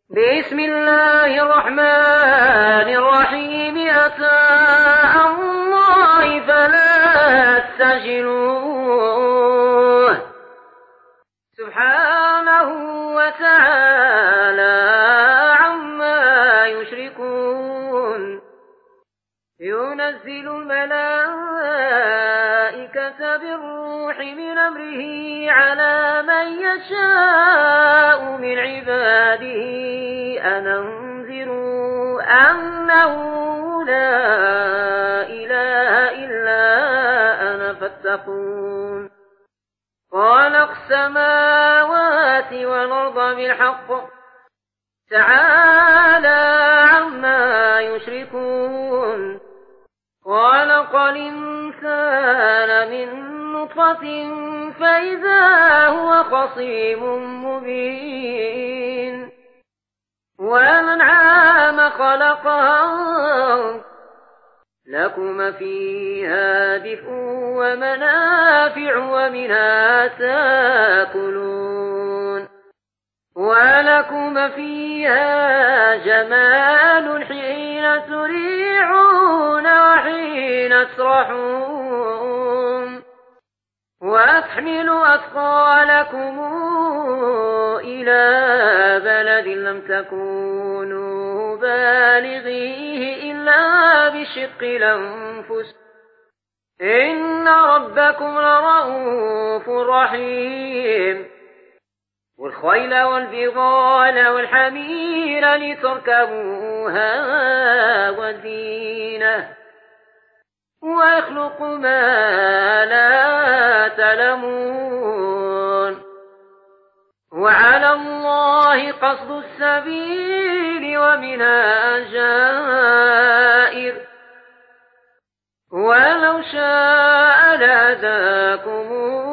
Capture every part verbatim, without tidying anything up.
بسم الله الرحمن الرحيم. أتى أمر الله فلا تستعجلوه سبحانه وتعالى عما يشركون. ينزل الملائكة بالروح من أمره على من يشاء من عباده أن أنذروا أنه لا إله إلا أنا فاتقون. خالق السماوات والأرض بالحق تعالى عما يشركون. خلق الإنسان من نطفة فإذا هو خصيم مبين. والأنعام خلقها لكم فيها دفء ومنافع ومنها تأكلون. ولكم فيها جمال حين تريعون وحين تسرحون. وتحمل أثقالكم إلى بلد لم تكونوا بالغيه إلا بشق الأنفس إن ربكم لرؤوف رحيم. والخيل والبغال والحمير لتركبوها وزينة ويخلق ما لا تعلمون. وعلى الله قصد السبيل ومنها جائر ولو شاء لهداكم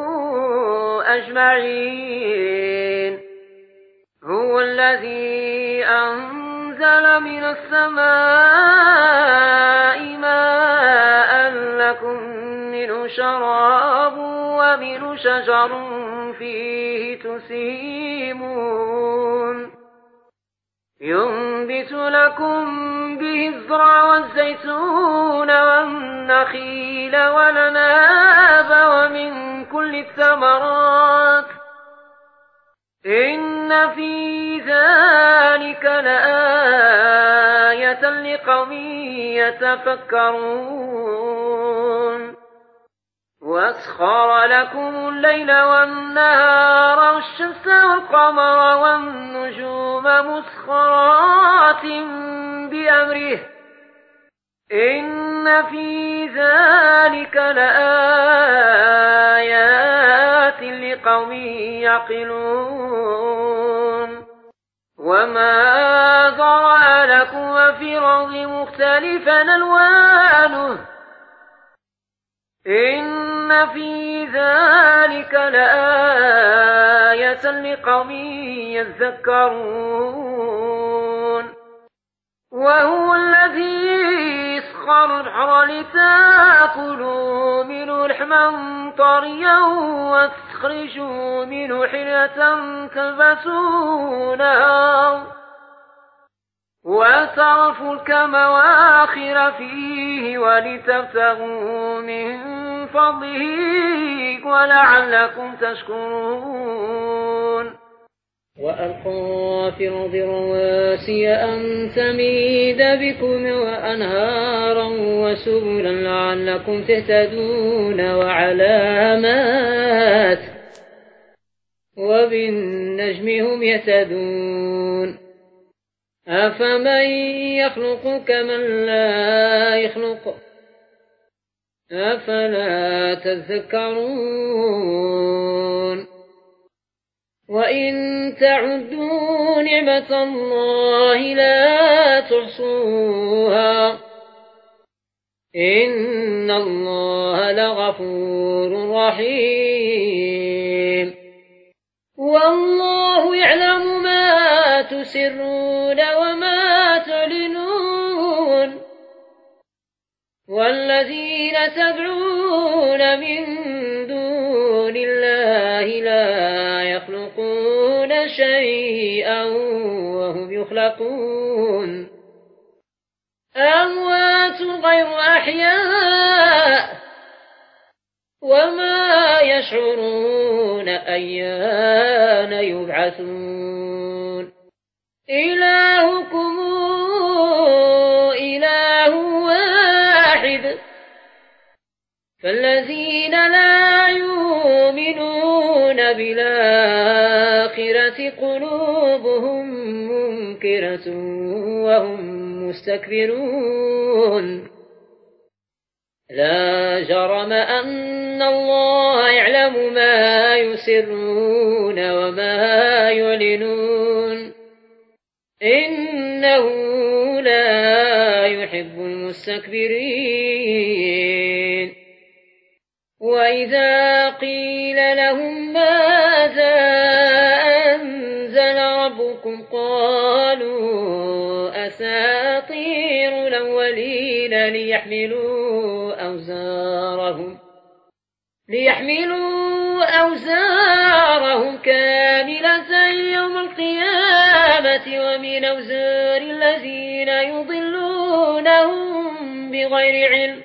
أجمعين. هو الذي أنزل من السماء ماء لكم منه شراب ومنه شجر فيه تسيمون. ينبت لكم به الزرع والزيتون والنخيل والعناب ومن كل الثمرات إن في ذلك لآية لقوم يتفكرون. وأسخر لكم الليل والنهار والشمس والقمر والنجوم مسخرات بأمره إن في ذلك لآيات لقوم يعقلون. وما ذرأ لكم في الأرض مختلفا ألوانه إن في ذلك لآية لقوم يذكرون. وهو الذي اسخر البحر لتأكلوا منه لحما طريا وتخرجوا منه حلية تلبسونها وترى الفلك مواخر فيه ولتبتغوا من فضله ولعلكم تشكرون. وألقى في الأرض رواسي أن تميد بكم وأنهارا وسبلا لعلكم تهتدون وعلامات وبالنجم هم يهتدون. أفمن يخلق كمن لا يخلق أفلا تذكرون. وإن تعدوا نعمة الله لا تحصوها إن الله لغفور رحيم. والله يعلم ما تسرون وما تعلنون. والذين تدعون من دون الله لا يخلقون شيئا وهم يخلقون أموات غير أحياء وما يشعرون أيان يبعثون إلهكم إله واحد فالذين لا يؤمنون بالآخرة قلوبهم منكرة وهم مستكبرون لا جرم أن الله يعلم ما يسرون وما يعلنون إنه لا يحب المستكبرين وإذا قيل لهم ماذا أنزل ربكم قالوا أساطير الأولين ليحملوا أوزارهم ليحملوا أوزارهم كاملة يوم القيامة ومن أوزار الذين يضلونهم بغير علم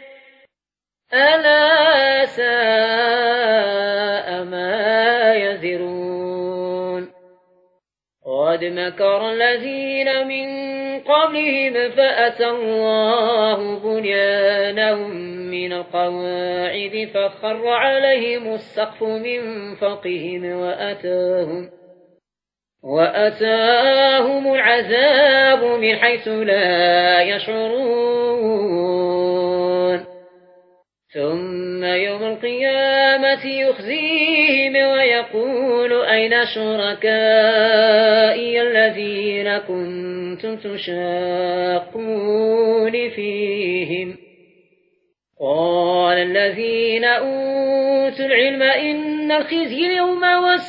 ألا ساء ما يزرون قد مكر الذين من قبلهم فأتى الله بنيانهم من القواعد فخر عليهم السقف من فوقهم وأتاهم وأتاهم العذاب من حيث لا يشعرون ثم يوم القيامة يخزيهم ويقول أين شركائي الذين كنتم تشاقون فيهم قال الذين أوتوا العلم إن الخزي اليوم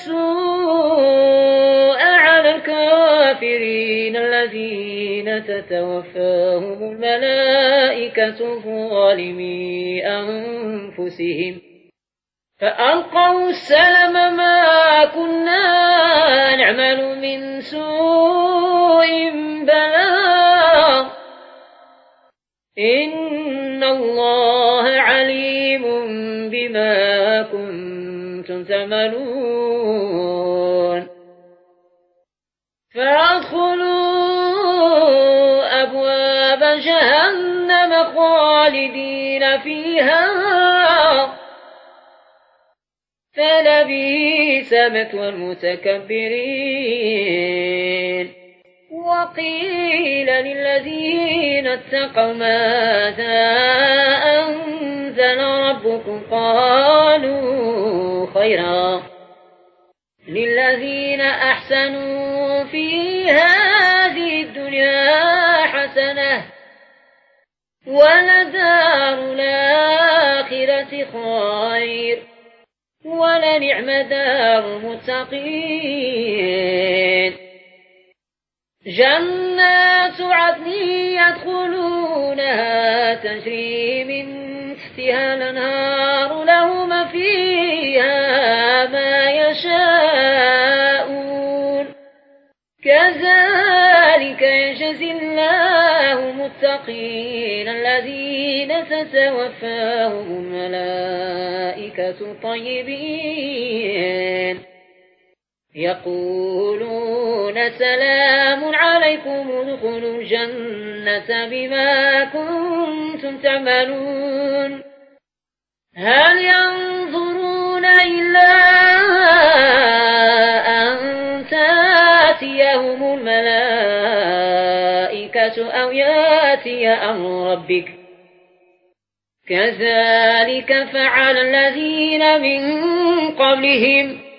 والسوء على الكافرين الذين تتوفاهم الملائكة ظالمي أنفسهم فألقوا السلم ما كنا نعمل من سوء بلى إن الله عليم بما كنتم تعملون فادخلوا أبواب جهنم خالدين فيها فلبئس مثوى المتكبرين وقيل للذين اتقوا ماذا أنزل ربكم قالوا خيرا للذين أحسنوا في هذه الدنيا حسنة ولدار الآخرة خير ولنعم دار المتقين جنات عدن يدخلونها تجري من تحتها الأنهار لهم فيها ما يشاءون كذلك يجزي الله المتقين الذين تتوفاهم الملائكة طيبين يقولون سلام عليكم ادخلوا الجنة بما كنتم تعملون هل ينظرون إلا أن تأتيهم الملائكة أو يأتي أمر ربك كذلك فعل الذين من قبلهم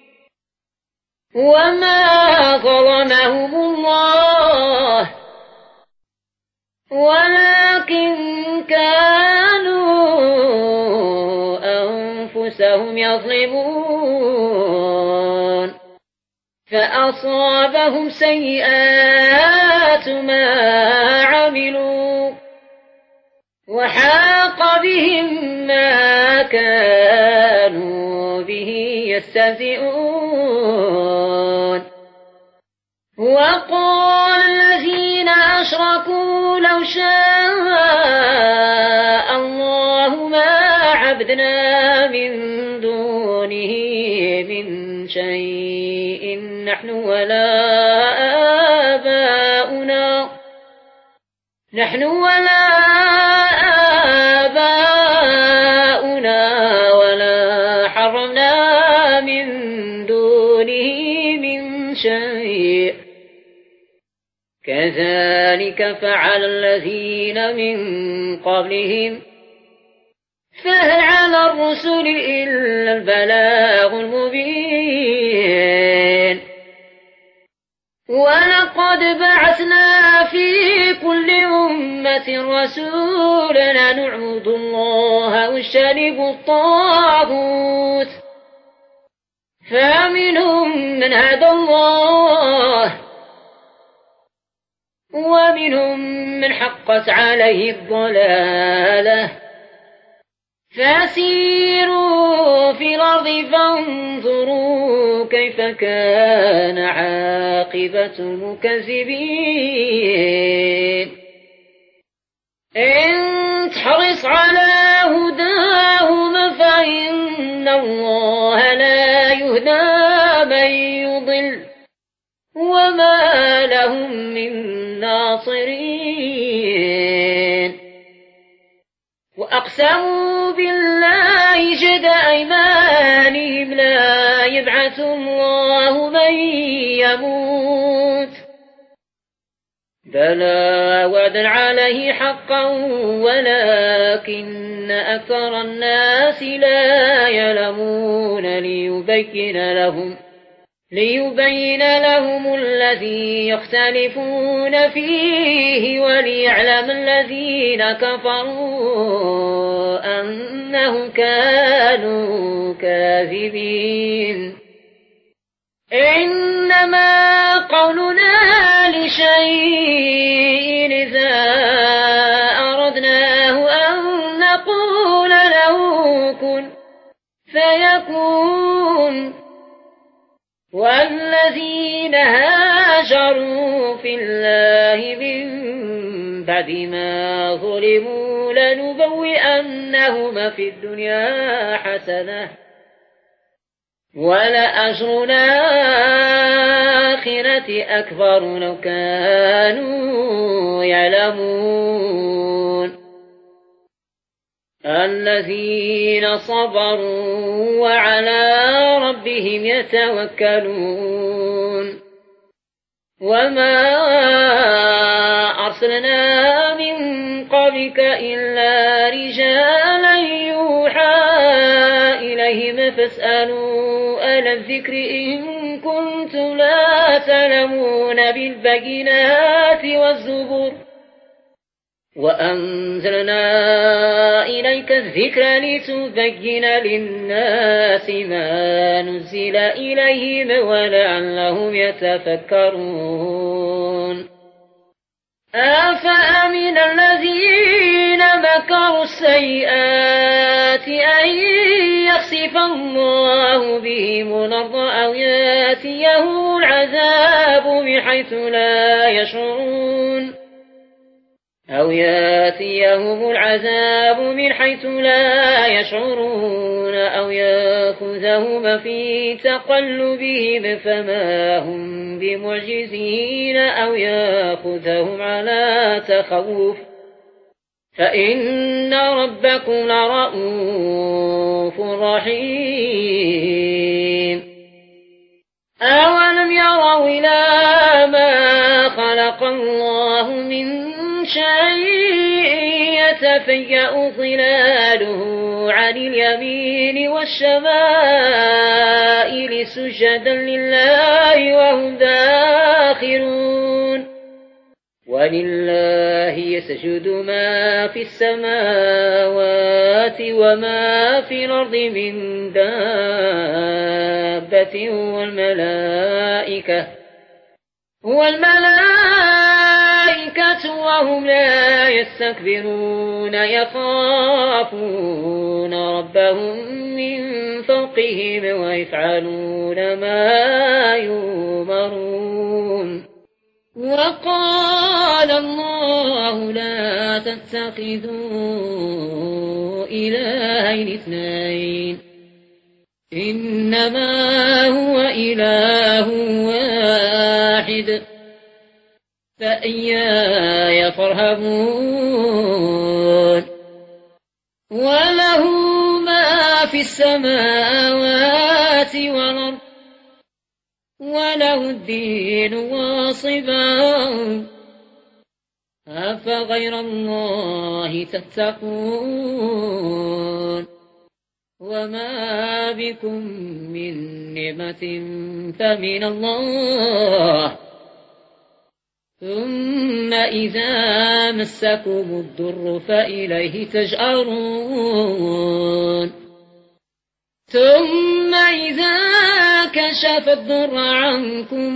وما ظلمهم الله ولكن كانوا أنفسهم يظلمون فأصابهم سيئات ما عملوا وحاق بهم ما كانوا به يستهزئون وقال الذين أشركوا لو شاء الله ما عبدنا من دونه من شيء نحن ولا آباؤنا نحن ولا آباؤنا ولا حرمنا من دونه من شيء كذلك فعل الذين من قبلهم فهل على الرسل إلا البلاغ المبين ولقد بعثنا في كل أمة رسولا أن اعبدوا الله واجتنبوا الطاغوت فمنهم من هدى الله ومنهم من حقت عليه الضلالة فسيروا في الأرض فانظروا كيف كان عاقبة المكذبين إن تحرص على هداهم فإن الله لا يهدى من يضل وما لهم من ناصرين وأقسموا بالله جد أيمانهم لا يبعث الله من يموت بلى وعدا عليه حقا ولكن أكثر الناس لا يعلمون ليبين لهم ليبين لهم الذي يختلفون فيه وليعلم الذين كفروا أنهم كانوا كاذبين إنما قولنا لشيء إذا أردناه أن نقول له كن فيكون والذين هاجروا في الله من بعد ما ظلموا لنبوئنهم في الدنيا حسنة ولأجر الآخرة أكبر لو كانوا يعلمون الذين صبروا وعلى ربهم يتوكلون وما أرسلنا من قبلك إلا رجالا يوحى إليهم فاسألوا أهل الذكر إن كنتم لا تعلمون بالبينات والزبر وأنزلنا إليك الذكر لتبين للناس ما نزل إليهم ولعلهم يتفكرون أفأمن الذين مكروا السيئات أن يخسف الله بهم الأرض أو يأتيهم العذاب بحيث لا يشعرون أو ياتيهم العذاب من حيث لا يشعرون أو يأخذهم في تقلبهم فما هم بمعجزين أو يأخذهم على تخوف فإن ربكم لرؤوف رحيم أولم يروا إلى ما خلق الله من شيء يتفيأ ظلاله عن اليمين والشمائل سجدا لله وهم داخرون ولله يسجد ما في السماوات وما في الأرض من دابة والملائكة والملائكة وهم لا يستكبرون يخافون ربهم من فوقهم ويفعلون ما يؤمرون وقال الله لا تتخذوا إلهين اثنين إنما هو إله واحد فإياي فارهبون وله ما في السماوات والأرض وله الدين واصبا أفغير الله تتقون وما بكم من نعمة فمن الله ثم إذا مسكم الضر فإليه تجأرون ثم إذا كشف الضر عنكم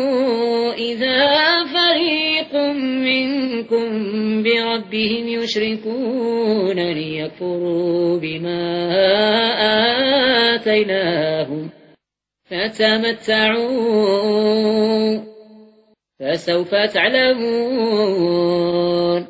إذا فريق منكم بربهم يشركون ليكفروا بما آتيناهم فتمتعوا فسوف تعلمون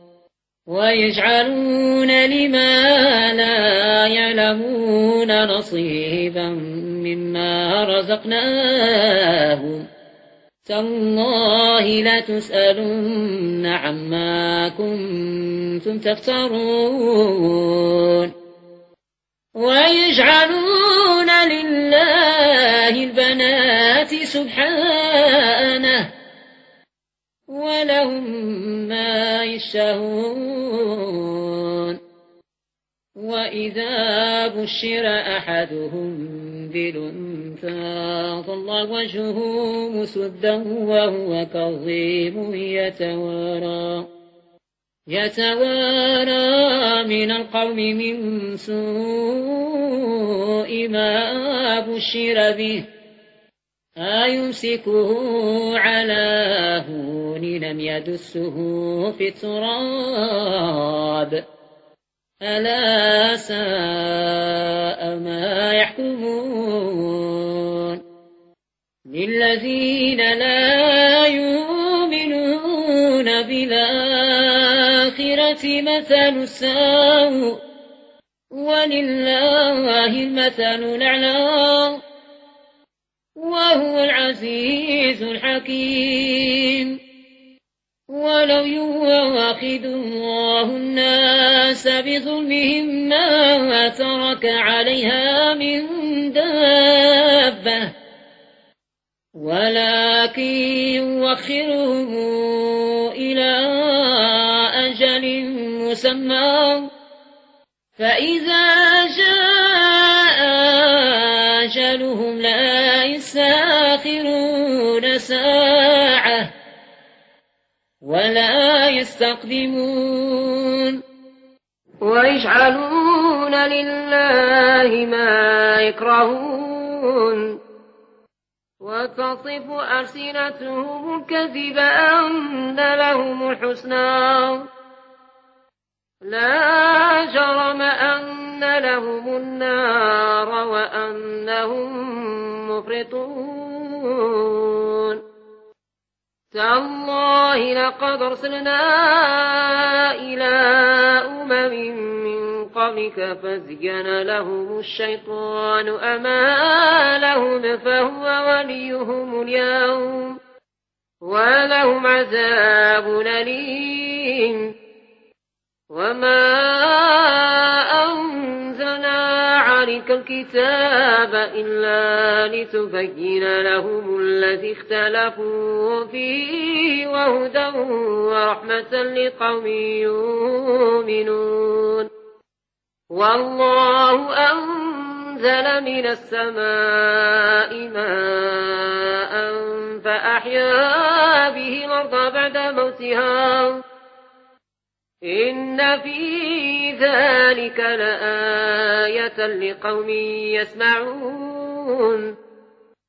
ويجعلون لما لا يعلمون نصيبا مما رزقناهم تالله لتسألن عما كنتم تفترون ويجعلون لله البنات سبحانه ولهم ما يشتهون وإذا بشر أحدهم بالأنثى ظل وجهه مسودا وهو كظيم يتوارى يتوارى من القوم من سوء ما بشر به أيمسكه على هون لم يدسه في التراب ألا ساء ما يحكمون للذين لا يؤمنون بالآخرة مثل السوء ولله المثل الأعلى وهو العزيز الحكيم ولو يواخذ الله الناس بظلمهم ما ترك عليها من دابة ولكن يوخرهم إلى أجل مسمى فإذا جاء أجلهم لا يستأخرون ساعة ولا يستقدمون ويجعلون لله ما يكرهون وتصف ألسنتهم الكذب أن لهم الحسنى لا جرم أن لهم النار وأنهم مفرطون تالله لقد أرسلنا إلى أمم من قبلك فزين لهم الشيطان أمالهم فهو وليهم اليوم ولهم عذاب أليم وما أنزلنا عليك الكتاب إلا لتبين لهم الذي اختلفوا فيه وهدى ورحمة لقوم يؤمنون والله أنزل من السماء ماء فأحيا به الأرض بعد موتها إن في ذلك لآية لقوم يسمعون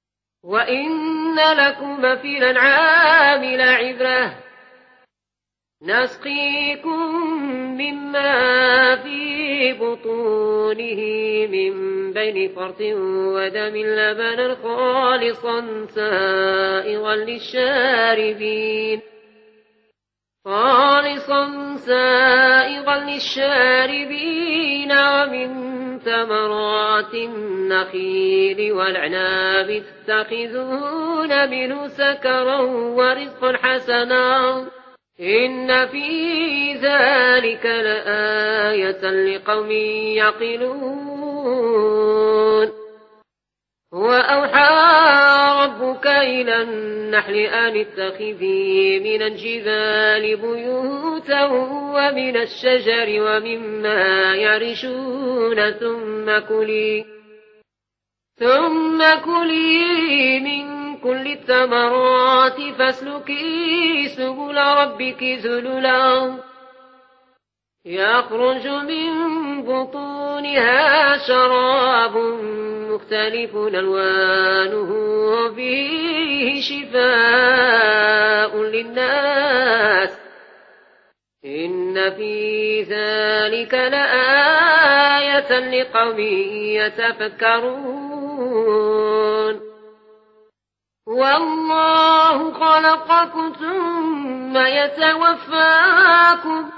وإن لكم في الأنعام لعبرة نسقيكم مما في بطونه من بين فرث ودم لبنا خالصا سائغا للشاربين خالصا سائغا للشاربين ومن ثمرات النخيل والعناب تتخذون منه سكرا ورزقا حسنا إن في ذلك لآية لقوم يعقلون وأوحى ربك إلى النحل أن اتخذي من الجبال بيوتا ومن الشجر ومما يعرشون ثم كلي ثم كلي من كل الثمرات فاسلكي سبل ربك ذللا يخرج من بطونها شراب مختلف ألوانه فيه شفاء للناس إن في ذلك لآية لقوم يتفكرون والله خلقكم ثم يتوفاكم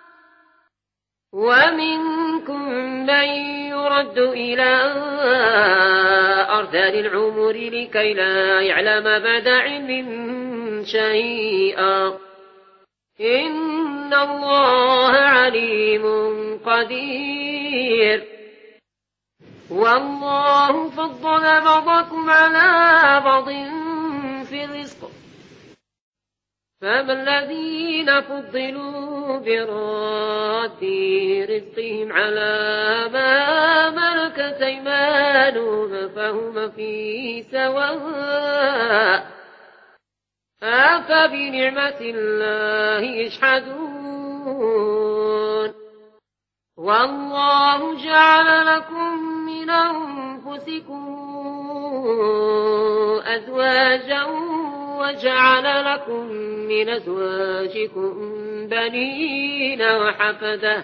ومنكم من يرد إلى أرذل العمر لكي لا يعلم بعد علم شيئا إن الله عليم قدير والله فضل بعضكم على بعض في الرزق فما الذين فضلوا براد رزقهم على ما ملكت أيمانهم فهم فيه سواء أفبنعمة الله يجحدون والله جعل لكم من أنفسكم أزواجا وجعل لكم من أزواجكم بنين وحفدة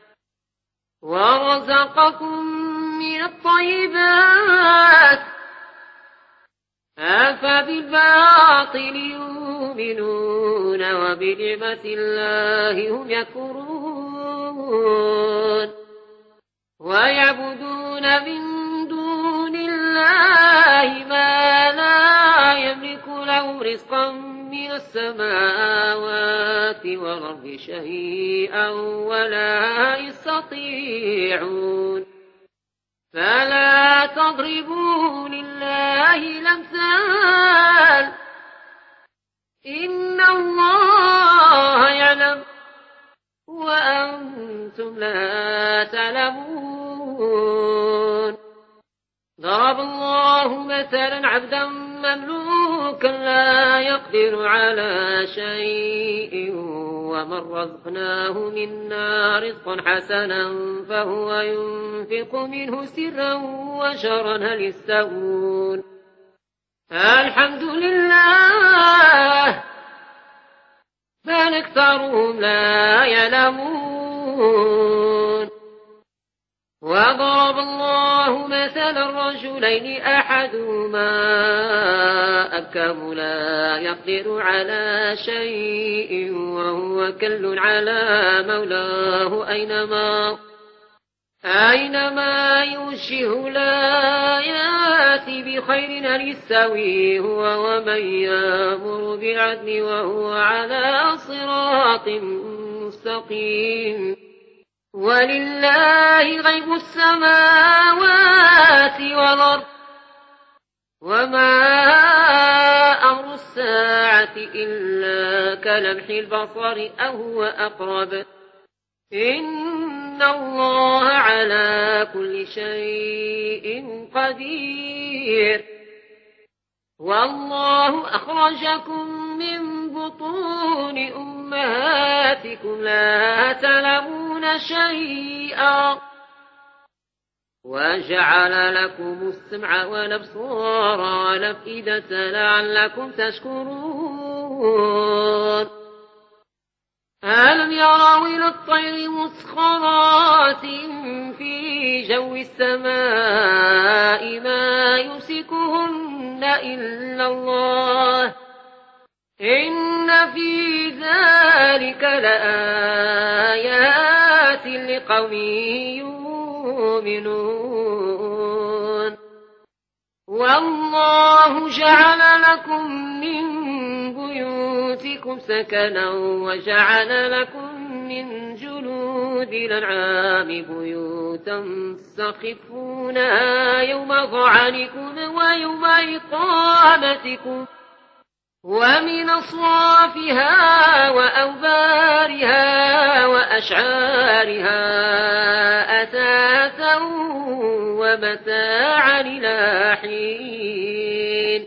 ورزقكم من الطيبات أفبالباطل يؤمنون وبنعمة الله هم يكفرون ويعبدون من دون الله ما لا يملك لهم رزقا من السماوات والأرض شيئا ولا يستطيعون فلا تضربوا لله الأمثال إن الله يعلم وأنتم لا تعلمون ضرب الله مثلا عبدا مملوكا لا يقدر على شيء ومن رزقناه منا رزقا حسنا فهو ينفق منه سرا وجهرا هل يستوون الحمد لله بل أكثرهم لا يعلمون وضرب الله مثلا رجلين أحدهما أبكم لا يقدر على شيء وهو كل على مولاه أينما أينما يوجه لا يأتي بخير هل يستوي هو ومن يأمر بالعدل وهو على صراط مستقيم ولله غيب السماوات والأرض وما أمر الساعة إلا كلمح البصر أو هو أقرب إن الله على كل شيء قدير والله أخرجكم من بطون أمهاتكم لا تعلمون شيئا وجعل لكم السمع والأبصار والأفئدة لعلكم تشكرون من الطير مسخرات في جو السماء ما يمسكهن إلا الله إن في ذلك لآيات لقوم يؤمنون والله جعل لكم من بيوتكم سكنا وجعل لكم من جلود الأنعام بيوتا تستخفونها يوم ظعنكم ويوم إقامتكم ومن أصوافها وأوبارها وأشعارها أثاثا ومتاعا إلى حين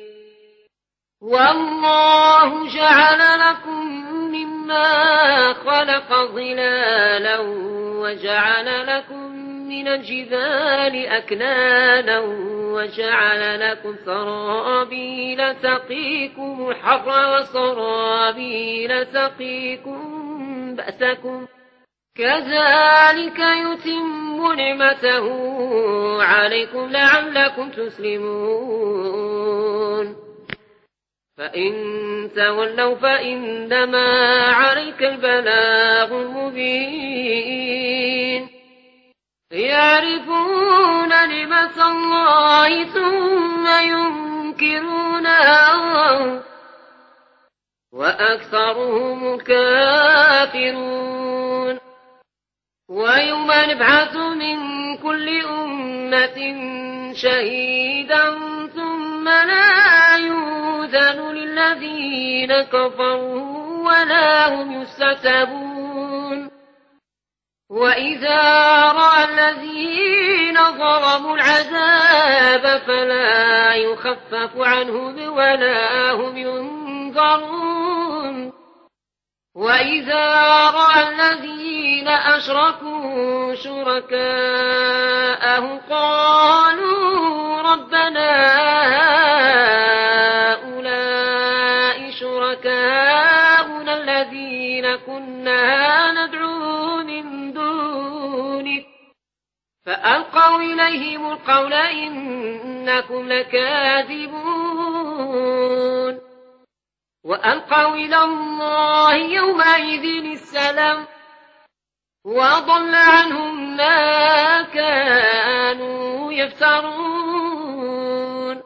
والله جعل لكم مما خلق ظلالا وجعل لكم من الجبال أكنانا وجعل لكم سرابيل تقيكم الحر وسرابيل تقيكم بأسكم كذلك يتم نعمته عليكم لعلكم تسلمون فإن تولوا فإنما عليك البلاغ المبين يعرفون نعمة الله ثم ينكرونها وأكثرهم كافرون ويوم نبعث من كل أمة شهيدا ثم لا يؤذن للذين كفروا ولا هم يستتبون وإذا رأى الذين ظلموا العذاب فلا يخفف عنهم ولا هم ينظرون وإذا رأى الذين أشركوا شركاءهم قالوا ربنا هؤلاء شركاؤنا الذين كنا ندعو من دونك فألقوا إليهم القول إنكم لكاذبون وألقوا إلى الله يومئذ السلام وضل عنهم ما كانوا يفترون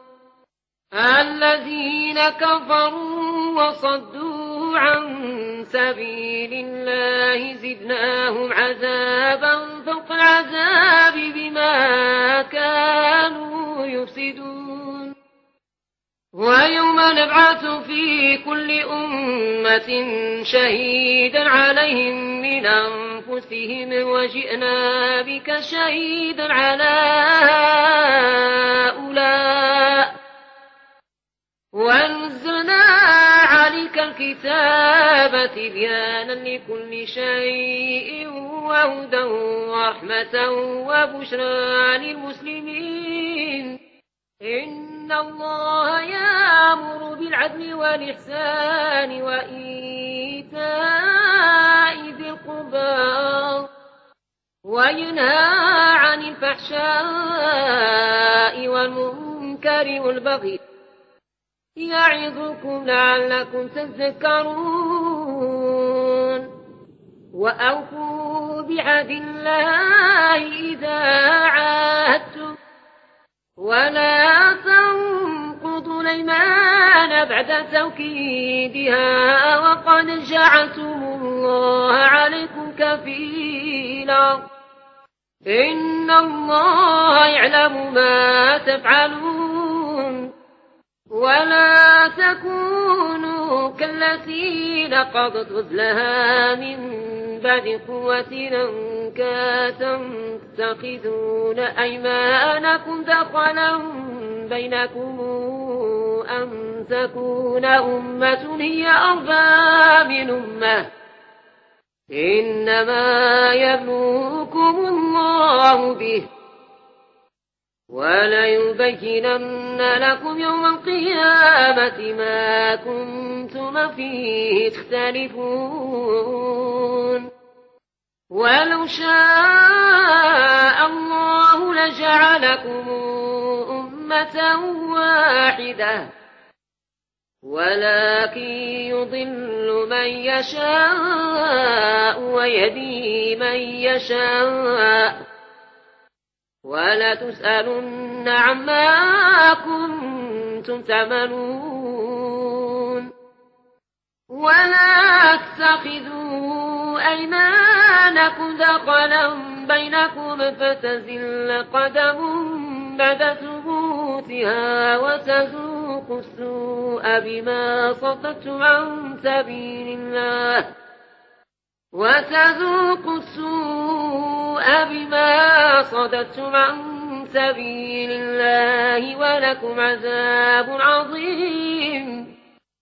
الذين كفروا وصدوا عن سبيل الله زدناهم عذابا فوق العذاب بما كانوا يفسدون ويوم نبعث في كل أمة شهيدا عليهم من أنفسهم وجئنا بك شهيدا على هؤلاء ونزلنا عليك الكتاب تبيانا لكل شيء وهدى ورحمة وبشرى للمسلمين إن الله يأمر بالعدل والإحسان وإيتاء ذي القربى وينهى عن الفحشاء والمنكر والبغي يعظكم لعلكم تذكرون وأوفوا بعهد الله إذا عاهدتم ولا تنقضوا الأيمان بعد توكيدها وقد جعلتم الله عليكم كفيلا إن الله يعلم ما تفعلون ولا تكونوا كالتي نقضت غزلها من بعد قوة أنكاثا تتخذون أيمانكم دخلا بينكم أن تكون أمة هي أربى من أمة إنما يبلوكم الله به وليبينن لكم يوم القيامة ما كنتم فيه تختلفون ولو شاء الله لجعلكم أمة واحدة ولكن يضل من يشاء ويهدي من يشاء ولتسألن عما كنتم تعملون. ولا تتخذوا أيمانكم دخلا بينكم فتزل قدم بعد ثبوتها وتذوقوا السوء بما صددتم عن سبيل الله وتذوقوا السوء بما صددتم عن سبيل الله ولكم عذاب عظيم.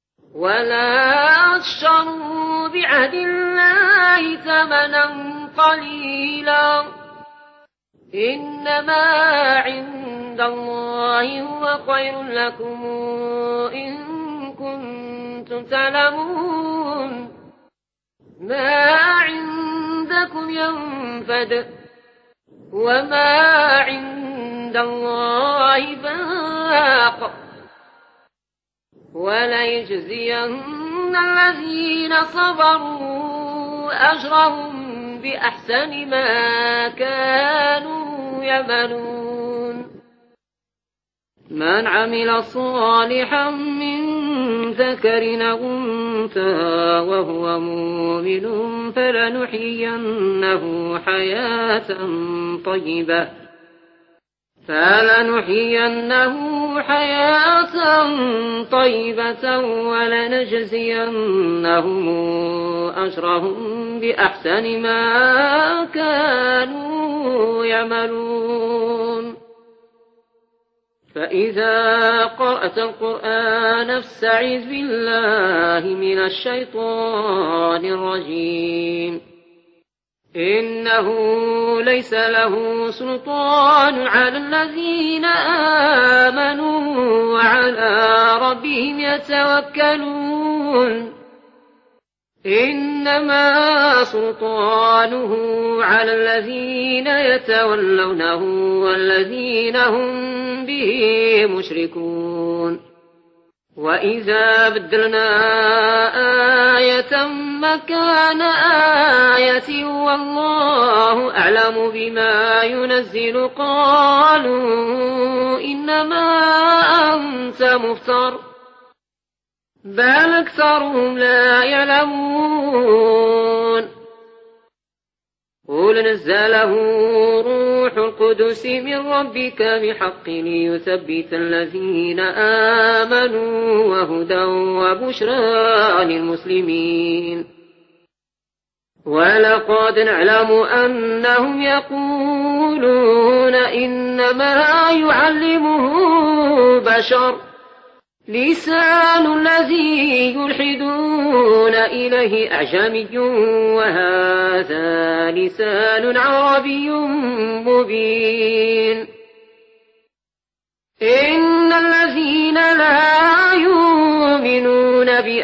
ولا تشتروا بعهد الله ثمنا قليلا إنما عند الله هو خير لكم إن كنتم تعلمون. ما عندكم ينفد وما عند الله باق وليجزين الذين صبروا أجرهم بأحسن ما كانوا يعملون. من عمل صالحا من ذكر أو أنثى وهو مؤمن فلنحيينه حياة طيبة فلنحيينه حياة طيبة ولنجزينهم أجرهم بأحسن ما كانوا يعملون. فإذا قرأت القرآن فاستعذ بالله من الشيطان الرجيم إنه ليس له سلطان على الذين آمنوا وعلى ربهم يتوكلون. إنما سلطانه على الذين يتولونه والذين هم به مشركون. وإذا بدلنا آية مكان آية والله أعلم بما ينزل قالوا إنما أنت مفتر بل أكثرهم لا يعلمون. قل نزله روح القدس من ربك بحق ليثبت الذين آمنوا وهدى وبشرى للمسلمين. ولقد نعلم أنهم يقولون إنما يعلمه بشر لسان الذي يلحدون إليه أعجمي وهذا لسان عربي مبين. إن الذين لا يؤمنون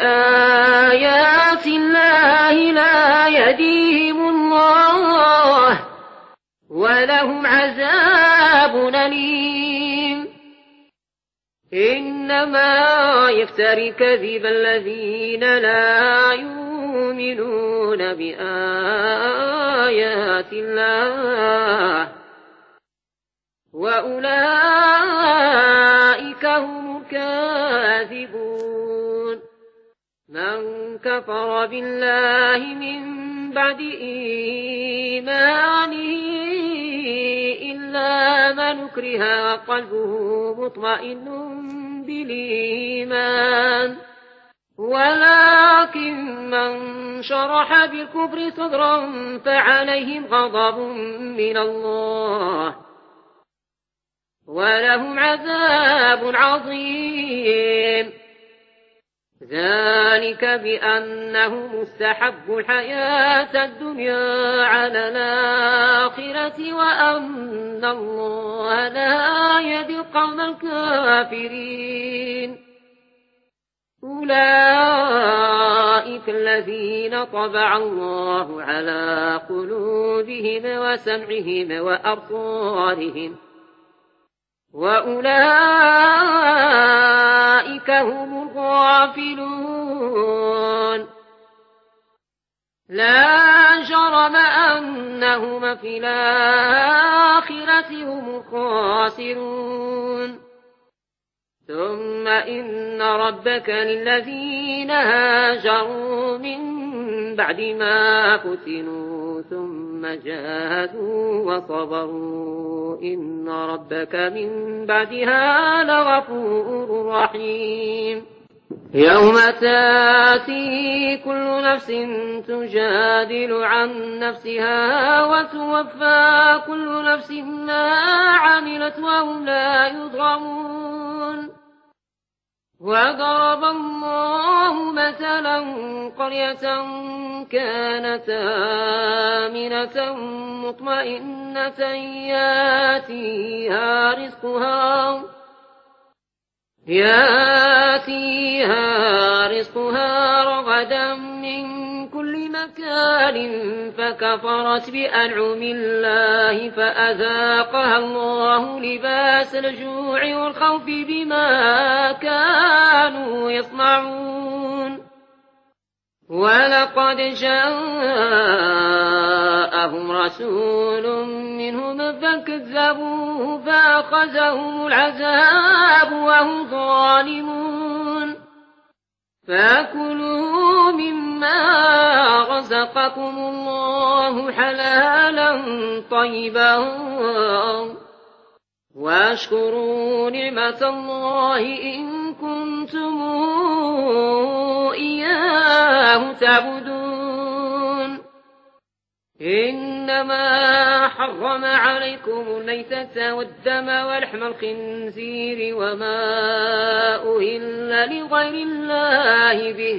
بآيات الله لا يهديهم الله ولهم عذاب أليم. إنما يفتري كذب الذين لا يؤمنون بآيات الله وأولئك هم الكاذبون. من كفر بالله من بعد إيمانه إلا من أكره وقلبه مطمئن بالإيمان ولكن من شرح بالكفر صدرا فعليهم غضب من الله ولهم عذاب عظيم. ذلك بأنهم استحبوا الحياة الدنيا على الآخرة وأن الله لا يهدي القوم الكافرين. أولئك الذين طبع الله على قلوبهم وسمعهم وأبصارهم وأولئك هم الغافلون لا جرم أنهم في الآخرة هم الخاسرون ثم إن ربك للذين هاجروا من بعد ما فتنوا ثم جاهدوا وصبروا إن ربك من بعدها لغفور رحيم يوم تاتي كل نفس تجادل عن نفسها وتوفى كل نفس ما عملت وهم لا يظلمون وضرب الله مثلا قرية كانت آمنة مطمئنة ياتيها رزقها ياتيها رزقها رغدا من كل مكان فكفرت بأنعم الله فأذاقها الله لباس الجوع والخوف بما كانوا يصنعون ولقد جاءهم رسول منهم فكذبوه فأخذهم العذاب وهم ظالمون فكلوا مما رزقكم الله حلالا طيبا واشكروا نعمة الله إن كنتم إياه تعبدون إنما حرم عليكم الميتة والدم ولحم الخنزير وما أهل لغير الله به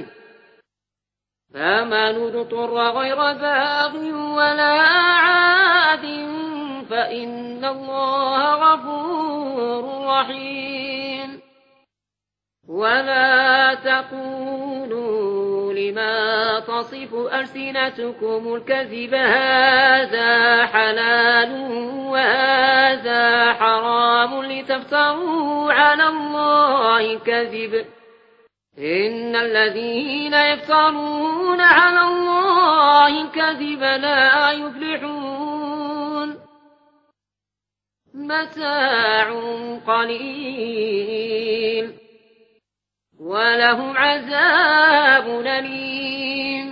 فمن اضطر غير باغ ولا عاد فإن الله غفور رحيم ولا تقولوا لما تصف ألسنتكم الكذب هذا حلال وهذا حرام لتفتروا على الله الكذب إن الذين يفترون على الله الكذب لا يفلحون متاع قليل ولهم عذاب أليم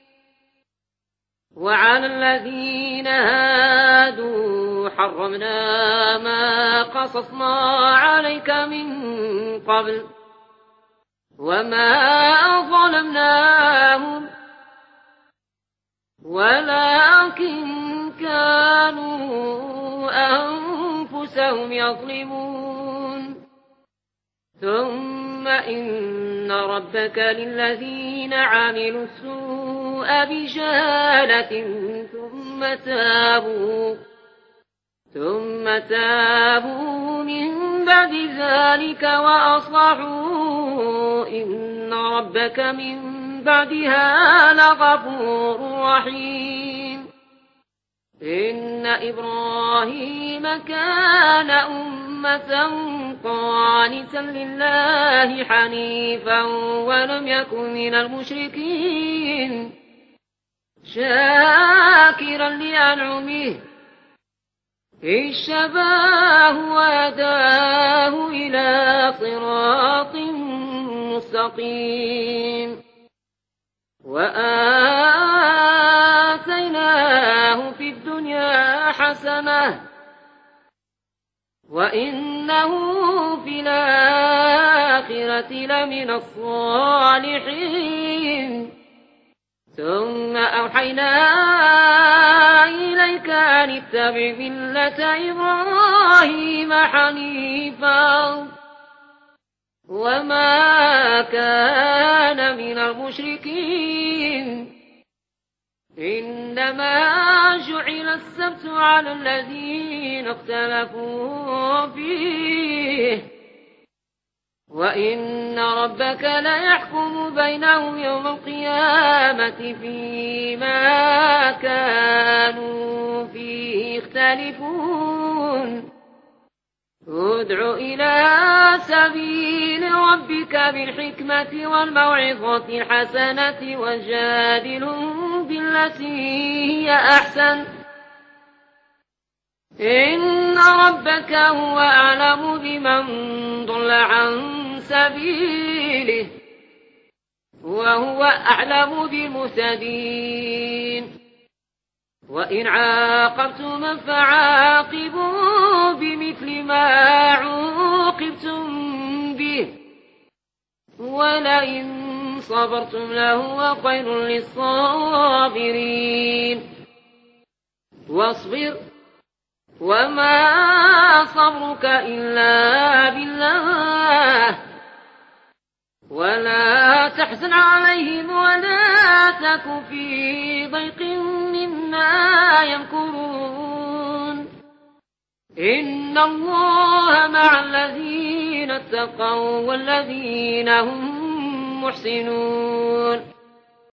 وعلى الذين هادوا حرمنا ما قصصنا عليك من قبل وما ظلمناهم ولكن كانوا أنفسهم يظلمون ثم إن ربك للذين عملوا السوء بجهالة ثم تابوا ثم تابوا من بعد ذلك وأصلحوا إن ربك من بعدها لغفور رحيم إن إبراهيم كان أمة قانتا لله حنيفا ولم يكن من المشركين شاكرا لأنعمه اجتباه وهداه إلى صراط مستقيم وآتيناه في الدنيا حسنة وإنه في الآخرة لمن الصالحين ثم أوحينا إليك أن اتبع ملة إبراهيم حنيفا وما كان من المشركين إنما جعل السبت على الذين اختلفوا فيه وإن ربك ليحكم يحكم بينهم يوم القيامة فيما كانوا فيه يختلفون ادع إلى سبيل ربك بالحكمة والموعظة الحسنة وجادلهم بالتي هي أحسن إن ربك هو أعلم بمن ضل عن سبيله وهو أعلم بالمهتدين وإن عاقبتم فعاقبوا بمثل ما عوقبتم به ولئن صبرتم لهو خير للصابرين واصبر وما صبرك إلا بالله ولا تحزن عليهم ولا تك في ضيق مما يمكرون إن الله مع الذين اتقوا والذين هم محسنون